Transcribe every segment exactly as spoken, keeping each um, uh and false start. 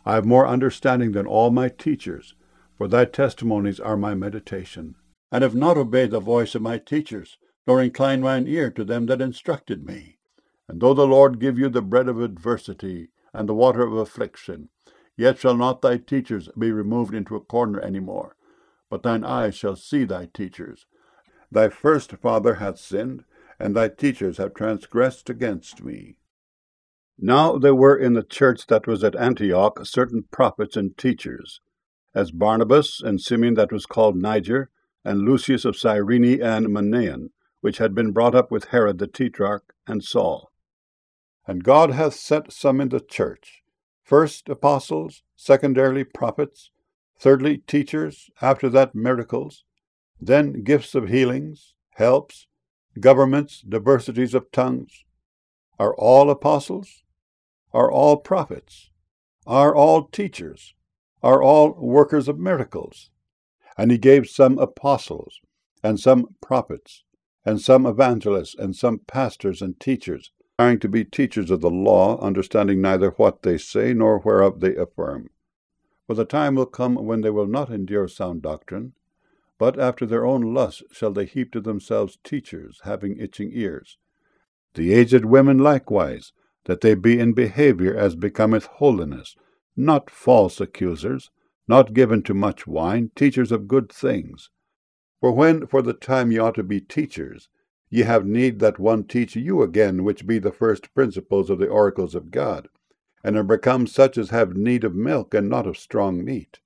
I have more understanding than all my teachers, for thy testimonies are my meditation. And have not obeyed the voice of my teachers, nor inclined mine ear to them that instructed me. And though the Lord give you the bread of adversity and the water of affliction, yet shall not thy teachers be removed into a corner any more, but thine eyes shall see thy teachers. Thy first father hath sinned, and thy teachers have transgressed against me. Now there were in the church that was at Antioch certain prophets and teachers, as Barnabas, and Simeon that was called Niger, and Lucius of Cyrene, and Manaen, which had been brought up with Herod the Tetrarch, and Saul. And God hath set some in the church, first apostles, secondarily prophets, thirdly teachers, after that miracles, then gifts of healings, helps, governments, diversities of tongues. Are all apostles? Are all prophets? Are all teachers? Are all workers of miracles? And he gave some apostles, and some prophets, and some evangelists, and some pastors and teachers, trying to be teachers of the law, understanding neither what they say nor whereof they affirm. For the time will come when they will not endure sound doctrine, but after their own lusts shall they heap to themselves teachers, having itching ears. The aged women likewise, that they be in behavior as becometh holiness, not false accusers, not given to much wine, teachers of good things. For when for the time ye ought to be teachers, ye have need that one teach you again, which be the first principles of the oracles of God, and are become such as have need of milk, and not of strong meat.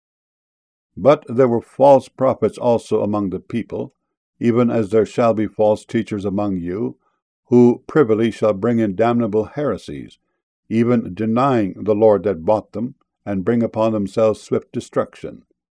But there were false prophets also among the people, even as there shall be false teachers among you, who privily shall bring in damnable heresies, even denying the Lord that bought them, and bring upon themselves swift destruction.